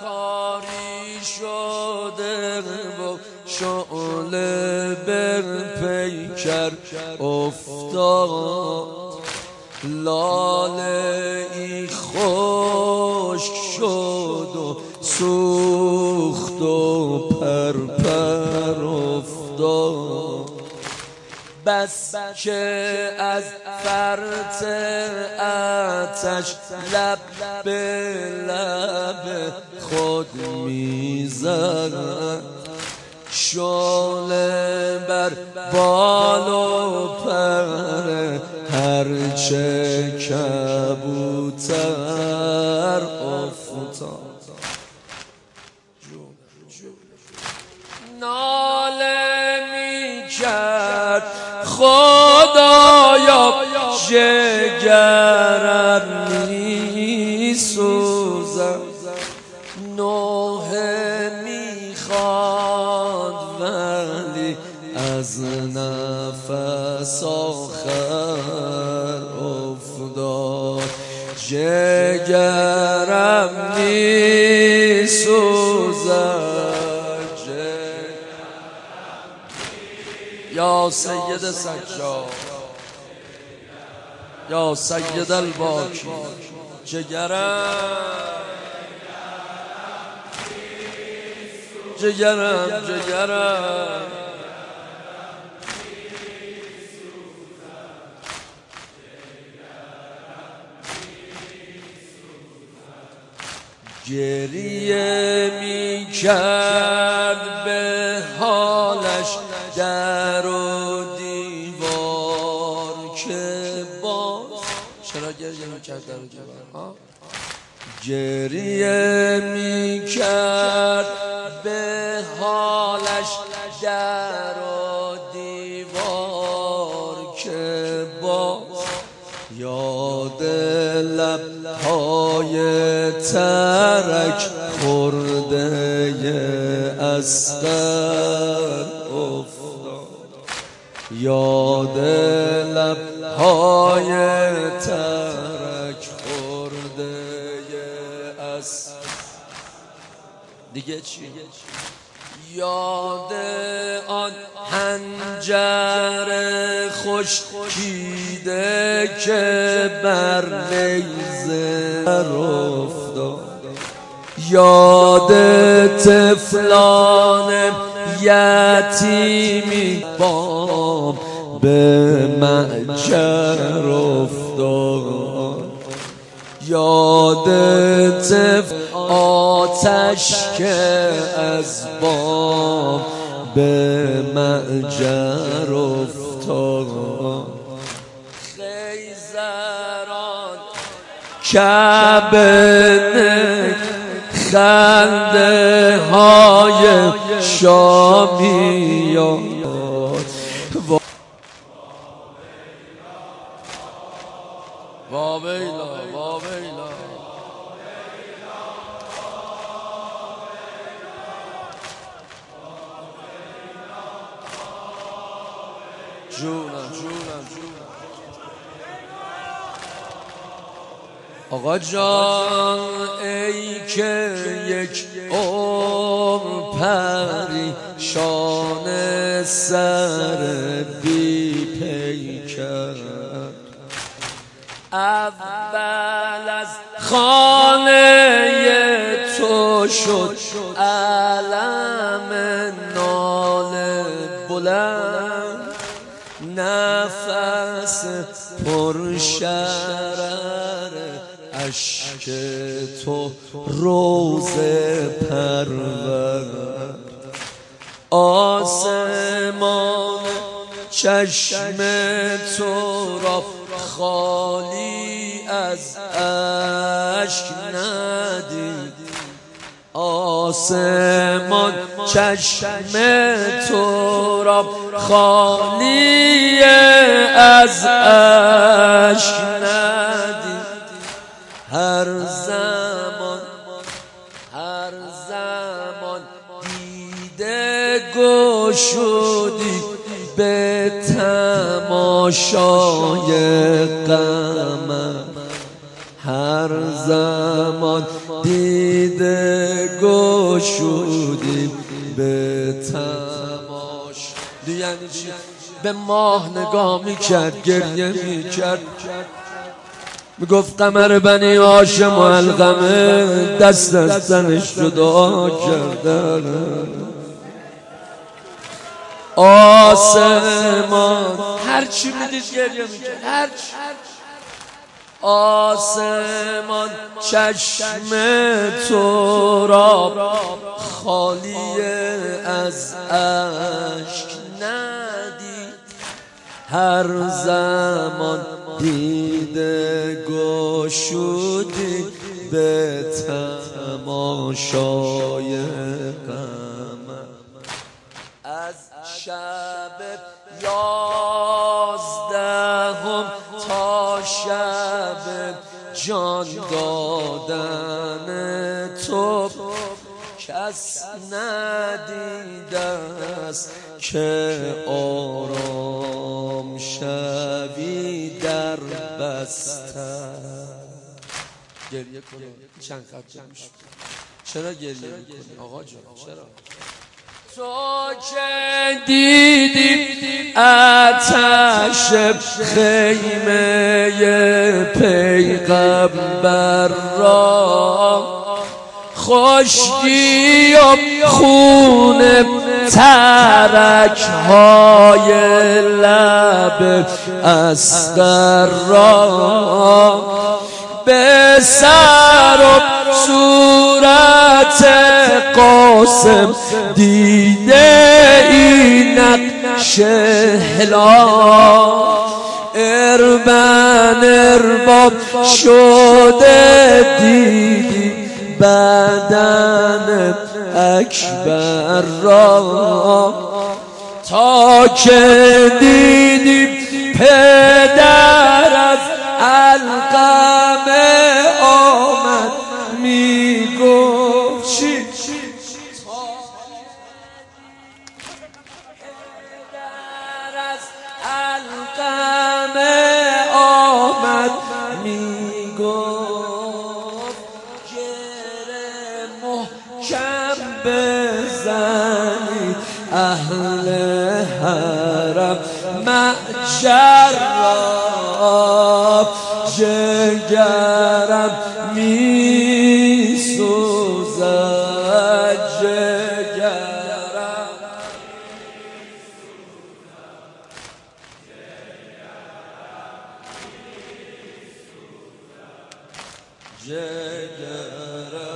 خاری شده و شعله بر پیکر افتاد، لاله ای خشک شد و سوخت و پرپر افتاد. بس که از فرط آتش لب به لب خود میزد، شعله بر بال و پر هرچه کبوتر افتاد. ناله میکرد خدایا جگرم میسوزد، نوح میخواند ولی از نفس آخر افتاد. جگرم میسوزد یا سید سجاد، یا سید الباکی، جگرم گریه میکرد به حالش در و دیوار که باز. چرا گریه میکرد در و دیوار؟ گریه میکرد به حالش در و دیوار که باز یاد لبهای ترک خورده اصغر افتاد، یاد لبهای ترک خورده اصغر. دیگه چی؟ یاد آن حنجر خشکیده که بر نیزه افتاد، یاد طفلان یتیمی بام به معجر افتاد، یاد طفل آتش که از بام به معجر افتاد. خیزران کعبه خنده های شامیان، واویلا واویلا جونم. آقا جان ای که یک عمر پریشان سر بی پیکر، اول از خانه تو شد علم ناله بلند، نفس پرشرر اشک تو روزه پرورد، آسمان چشم تو را خالی از اشک ندید، آسمان چشم تو را خالی از اشک ندید. هر زمان دیده گشودی به تماشای قمر، هر زمان دیده گشودیم به تماش. یعنی چی؟ به ماه نگاه میکرد، گریه میکرد، میگفت قمر بنی هاشم و علقمه دست از زنش جدا کردن. آسمان هرچی میدید گریه میکرد، هرچی. آسمان چشم تو را خالی از اشک ندید، هر زمان دیده گشودی به تماشای قمر. از شب 11 تا شب جان دادن تو کس ندیده است که آرام شوی در بستر. گریه کنه چند خط جمعش. چرا گریه میکنی آقا جان؟ چرا؟ تو که دیدی آتش خیمه پیغمبر را، خشکی و خون ترک های لب اصغر را، به سر و صورت قاسم دیده این نقش هلال، اربن ارباب شده دیدی بدن اکبر را، تا که دیدی پدر از علقمه آمد میگفت چی؟ پدر از علقمه آمد میگفت گره محکم بزنی اهل حرم معجر را، جگرم می سوزد، جگرم جگرم